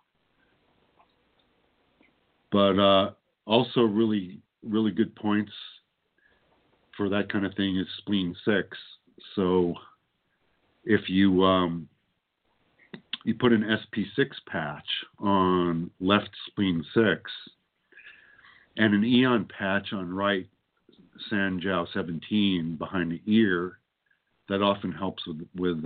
But also really good points for that kind of thing is spleen 6. So if you you put an SP6 patch on left spleen 6 and an Eon patch on right Sanjiao 17 behind the ear, that often helps with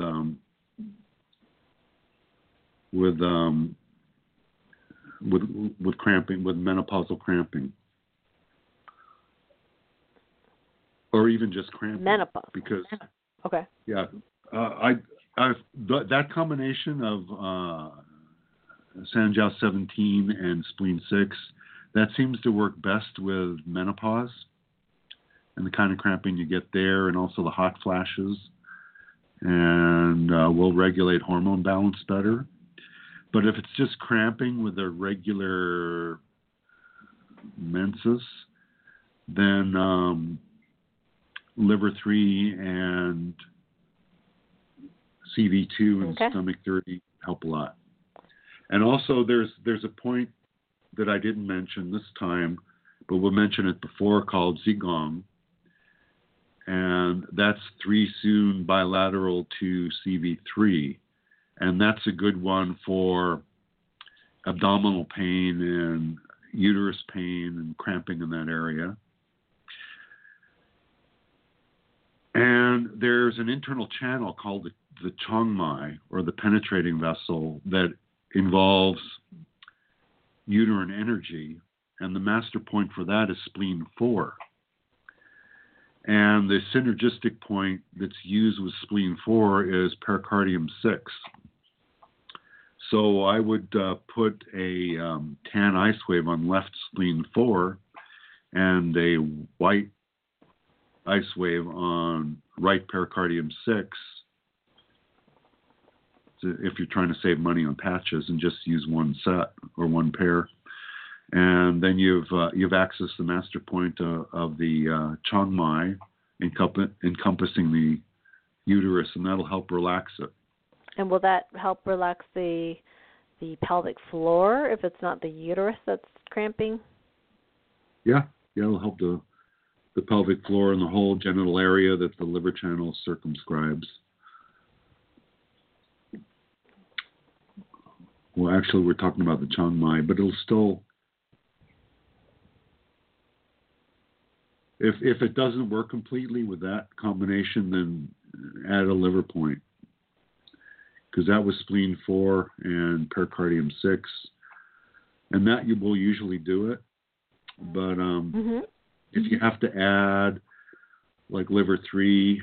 cramping, with menopausal cramping, or even just cramping. Menopause. Because okay. Yeah, that combination of Sanjiao 17 and spleen 6, that seems to work best with menopause and the kind of cramping you get there, and also the hot flashes, and will regulate hormone balance better. But if it's just cramping with a regular menses, then liver 3 and CV2 and Okay. stomach 30 help a lot. And also there's a point that I didn't mention this time, but we'll mention it before, called Zigong. And that's 3-Sun bilateral to CV3. And that's a good one for abdominal pain and uterus pain and cramping in that area. And there's an internal channel called the Chongmai, or the penetrating vessel, that involves uterine energy. And the master point for that is spleen 4. And the synergistic point that's used with spleen 4 is pericardium 6. So I would put a tan ice wave on left spleen 4 and a white ice wave on right pericardium 6. So if you're trying to save money on patches, and just use one set or one pair. And then you've accessed the master point of the Chongmai, encompassing the uterus, and that'll help relax it. And will that help relax the pelvic floor if it's not the uterus that's cramping? Yeah, it'll help the pelvic floor and the whole genital area that the liver channel circumscribes. Well, actually, we're talking about the Chongmai, but it'll still, if it doesn't work completely with that combination, then add a liver point, because that was spleen 4 and pericardium 6, and that you will usually do it. But if you have to add like liver 3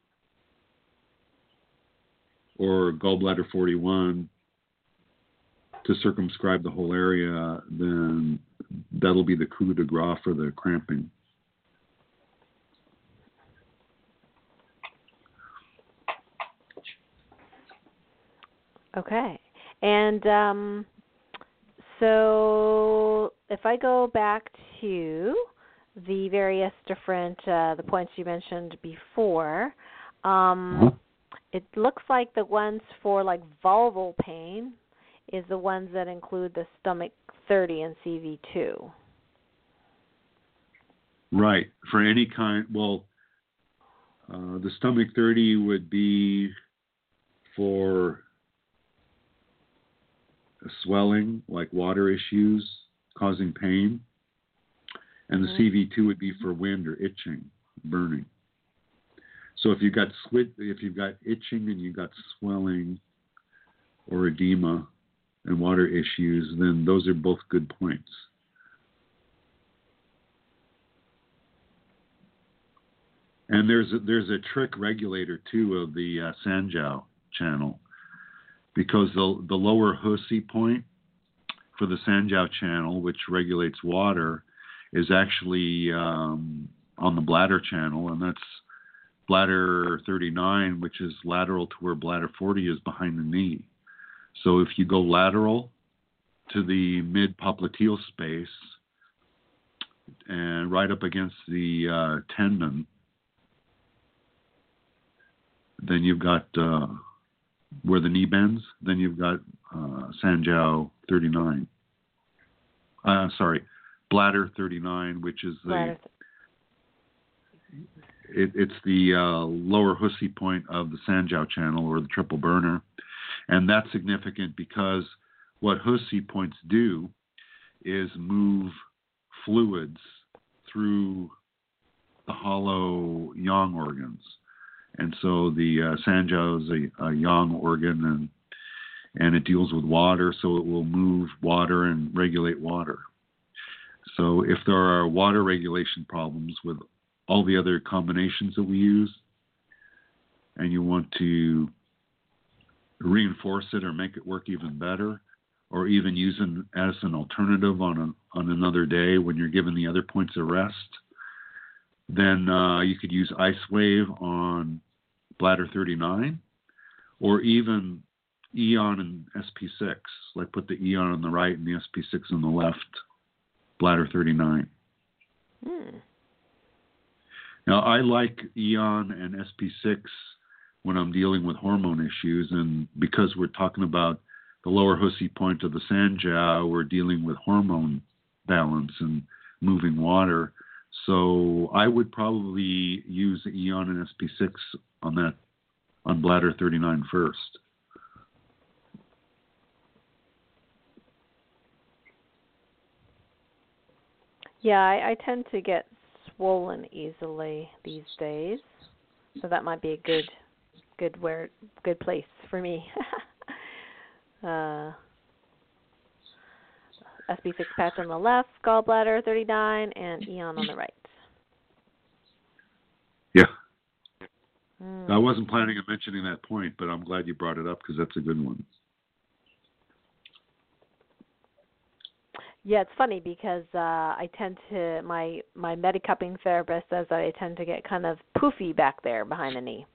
or gallbladder 41 to circumscribe the whole area, then that'll be the coup de grace for the cramping. Okay. And so if I go back to the various different the points you mentioned before, it looks like the ones for like vulval pain is the ones that include the stomach 30 and CV2. Right. For any kind, well, the stomach 30 would be for swelling, like water issues causing pain. And the CV2 would be for wind or itching, burning. So if you've got itching and you've got swelling or edema and water issues, then those are both good points. And there's a trick regulator too of the Sanjiao channel, because the lower Husi point for the Sanjiao channel, which regulates water, is actually on the bladder channel, and that's bladder 39, which is lateral to where bladder 40 is behind the knee. So if you go lateral to the mid-popliteal space and right up against the tendon, then you've got where the knee bends, then you've got Sanjiao 39. Bladder 39, which is it's the lower Husi point of the Sanjiao channel, or the triple burner. And that's significant because what Husi points do is move fluids through the hollow yang organs. And so the Sanjiao is a yang organ, and it deals with water, so it will move water and regulate water. So if there are water regulation problems with all the other combinations that we use, and you want to reinforce it or make it work even better, or even use it as an alternative on another day when you're giving the other points a rest, then you could use Ice Wave on bladder 39, or even Eon and SP6. Like put the Eon on the right and the SP6 on the left, bladder 39. Now I like Eon and SP6 when I'm dealing with hormone issues. And because we're talking about the lower Hussey point of the Sanjiao, we're dealing with hormone balance and moving water. So I would probably use the Eon and SP6 on bladder 39 first. Yeah, I tend to get swollen easily these days, so that might be a good place for me. SB6 patch on the left, gallbladder 39, and Eon on the right. Yeah. I wasn't planning on mentioning that point, but I'm glad you brought it up because that's a good one. Yeah, it's funny because I tend to, my Medicupping therapist says that I tend to get kind of poofy back there behind the knee.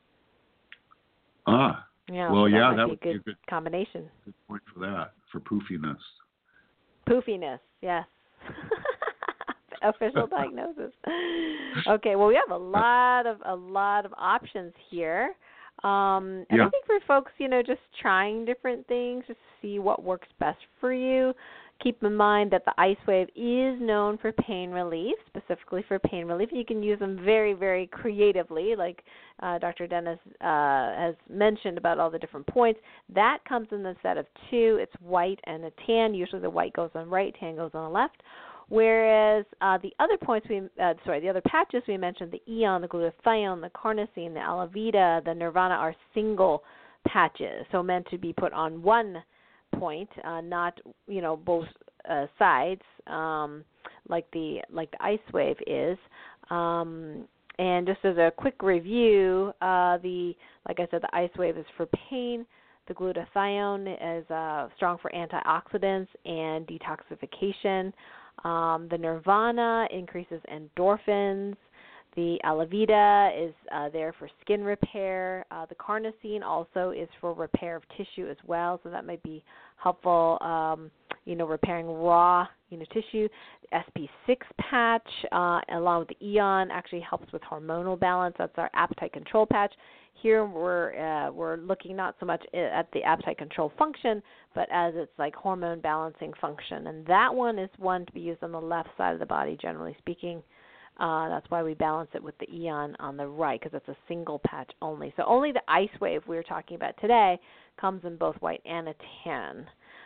Ah. Yeah, well, so yeah, that would be a be good a good combination. Good point for that, for poofiness. Poofiness, yes. Official diagnosis. Okay, well, we have a lot of options here. And I think for folks, just trying different things, just to see what works best for you. Keep in mind that the Ice Wave is known for pain relief, specifically for pain relief. You can use them very, very creatively, like Dr. Dennis has mentioned about all the different points. That comes in the set of two. It's white and a tan. Usually the white goes on right, tan goes on the left. Whereas the other the other patches we mentioned, the Eon, the glutathione, the carnosine, the Alavida, the Nirvana are single patches, so meant to be put on one point, not both sides, like the Ice Wave is. And just as a quick review, like I said, the Ice Wave is for pain. The glutathione is strong for antioxidants and detoxification. The Nirvana increases endorphins. The Alavida is there for skin repair. The carnosine also is for repair of tissue as well, so that might be helpful, repairing raw tissue. The SP6 patch, along with the Eon, actually helps with hormonal balance. That's our appetite control patch. Here we're looking not so much at the appetite control function, but as its like hormone balancing function. And that one is one to be used on the left side of the body, generally speaking. That's why we balance it with the Eon on the right, because it's a single patch only. So only the Ice Wave we were talking about today comes in both white and a tan,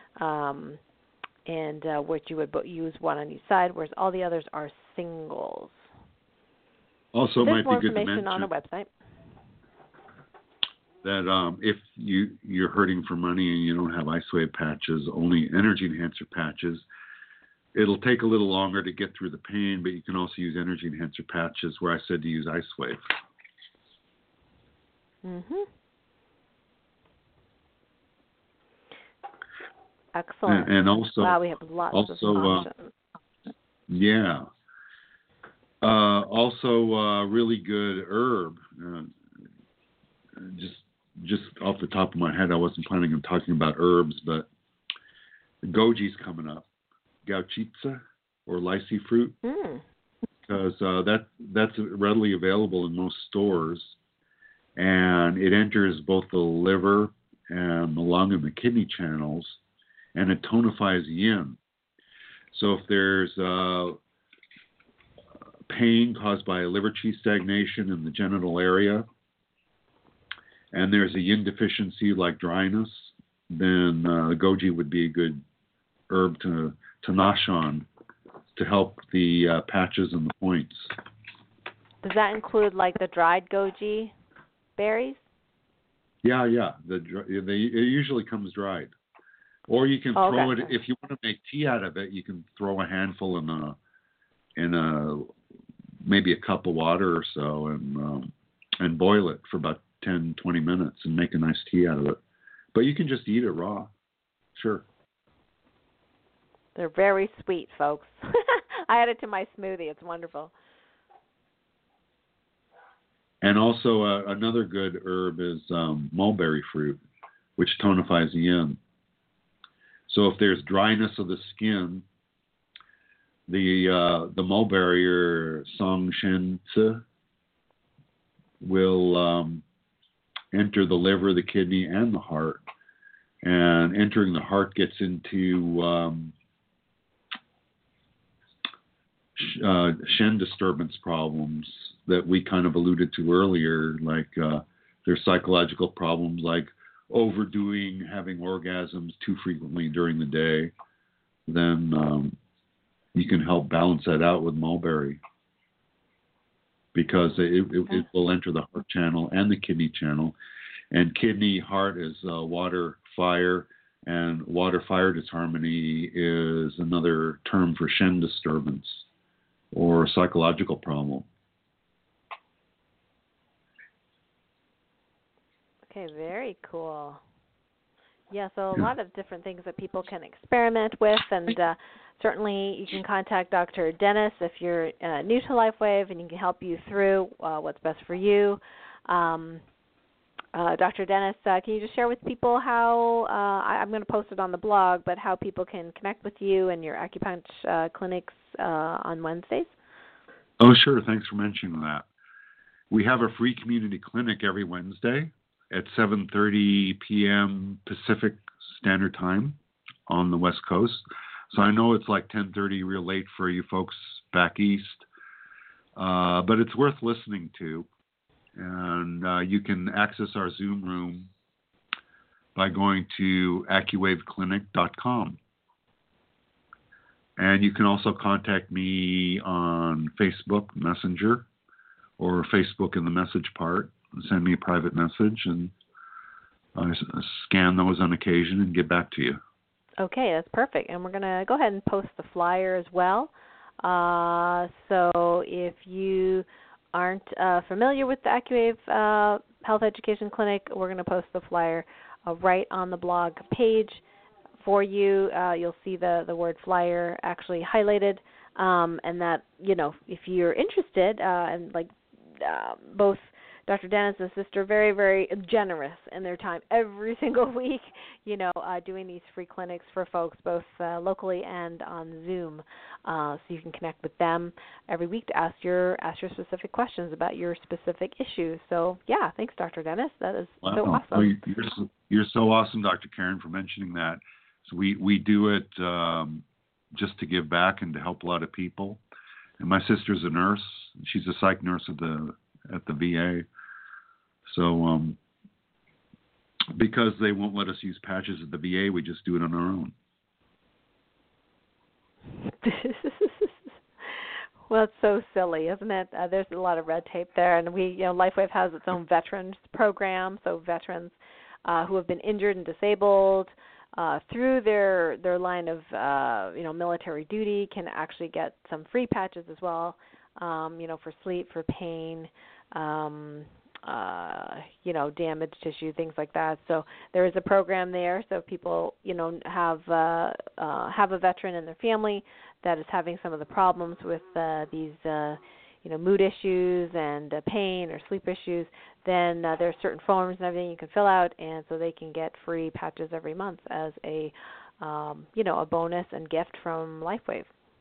which you would use one on each side, whereas all the others are singles. Also, there's might more be good to information mention on the website that if you're hurting for money and you don't have Ice Wave patches, only energy enhancer patches, it'll take a little longer to get through the pain, but you can also use energy enhancer patches where I said to use Ice Wave. Excellent. And also, wow, we have lots of options. Yeah. Also, really good herb. Just off the top of my head, I wasn't planning on talking about herbs, but goji's coming up. Gauchitsa or lychee fruit, because that's readily available in most stores, and it enters both the liver and the lung and the kidney channels, and it tonifies yin. So if there's pain caused by liver qi stagnation in the genital area, and there's a yin deficiency like dryness, then goji would be a good herb to nosh on to help the patches and the points. Does that include like the dried goji berries? Yeah. It usually comes dried, or you can throw it if you want to make tea out of it. You can throw a handful in a maybe a cup of water or so, and boil it for about 10-20 minutes and make a nice tea out of it. But you can just eat it raw. Sure. They're very sweet, folks. I add it to my smoothie. It's wonderful. And also another good herb is mulberry fruit, which tonifies the yin. So if there's dryness of the skin, the mulberry or song shen tse will enter the liver, the kidney, and the heart. And entering the heart gets into Shen disturbance problems that we kind of alluded to earlier, like there's psychological problems like overdoing, having orgasms too frequently during the day. Then you can help balance that out with mulberry, because it will enter the heart channel and the kidney channel. And kidney, heart is water, fire, and water-fire disharmony is another term for Shen disturbance or psychological problem. Okay, very cool. Yeah, so a lot of different things that people can experiment with, and certainly you can contact Dr. Dennis if you're new to LifeWave, and he can help you through what's best for you. Dr. Dennis, can you just share with people how, I'm going to post it on the blog, but how people can connect with you and your acupuncture clinics on Wednesdays? Oh, sure. Thanks for mentioning that. We have a free community clinic every Wednesday at 7:30 p.m. Pacific Standard Time on the West Coast. So I know it's like 10:30 real late for you folks back east, but it's worth listening to. And you can access our Zoom room by going to AccuWaveClinic.com. And you can also contact me on Facebook Messenger or Facebook in the message part. Send me a private message, and I scan those on occasion and get back to you. Okay, that's perfect. And we're going to go ahead and post the flyer as well. So if you aren't familiar with the AccuWave Health Education Clinic, we're going to post the flyer right on the blog page for you. You'll see the word flyer actually highlighted, and that, if you're interested, and like both Dr. Dennis and his sister, very, very generous in their time every single week, doing these free clinics for folks both locally and on Zoom. So you can connect with them every week to ask your specific questions about your specific issues. So, yeah, thanks, Dr. Dennis. That is so awesome. Well, you're so awesome, Dr. Karen, for mentioning that. So we do it just to give back and to help a lot of people. And my sister's a nurse. She's a psych nurse at the VA. So because they won't let us use patches at the VA, we just do it on our own. Well, it's so silly, isn't it? There's a lot of red tape there, and LifeWave has its own veterans program, so veterans who have been injured and disabled through their line of military duty can actually get some free patches as well, for sleep, for pain, damaged tissue, things like that. So there is a program there. So people, have a veteran in their family that is having some of the problems with these, mood issues and pain or sleep issues. Then there are certain forms and everything you can fill out, and so they can get free patches every month as a, a bonus and gift from LifeWave.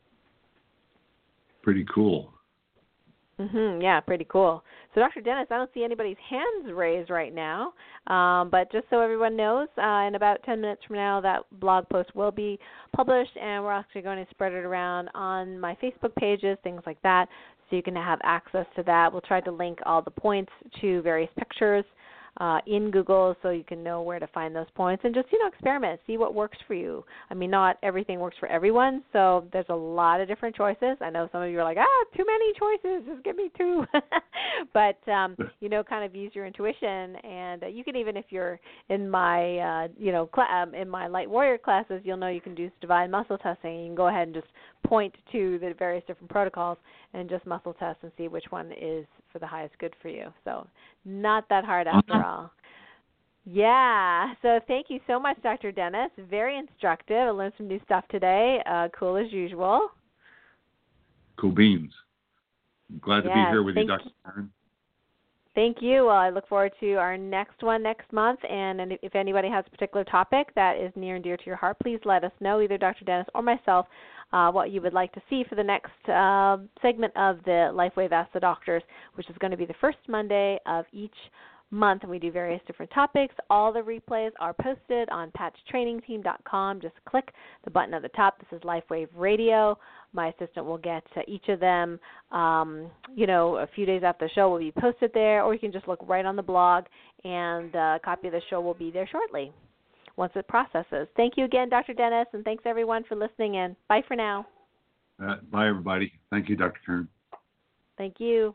Pretty cool. Yeah, pretty cool. So, Dr. Dennis, I don't see anybody's hands raised right now, but just so everyone knows, in about 10 minutes from now, that blog post will be published, and we're actually going to spread it around on my Facebook pages, things like that, so you can have access to that. We'll try to link all the points to various pictures in Google so you can know where to find those points and just, experiment, see what works for you. I mean, not everything works for everyone, so there's a lot of different choices. I know some of you are like, too many choices, just give me two. But, kind of use your intuition, and you can even, if you're in my, in my Light Warrior classes, you'll know you can do divine muscle testing. You can go ahead and just point to the various different protocols and just muscle test and see which one is for the highest good for you. So not that hard after all. Yeah. So thank you so much, Dr. Dennis. Very instructive. I learned some new stuff today. Cool as usual. Cool beans. I'm glad to be here with you, Dr. Karen. Thank you. Well, I look forward to our next one next month. And if anybody has a particular topic that is near and dear to your heart, please let us know, either Dr. Dennis or myself, what you would like to see for the next segment of the LifeWave Ask the Doctors, which is going to be the first Monday of each month, and we do various different topics. All the replays are posted on patchtrainingteam.com. Just click the button at the top. This is LifeWave Radio. My assistant will get each of them, a few days after the show will be posted there, or you can just look right on the blog, and a copy of the show will be there shortly once it processes. Thank you again, Dr. Dennis, and thanks everyone for listening in. Bye for now. Bye, everybody. Thank you, Dr. Kern. Thank you.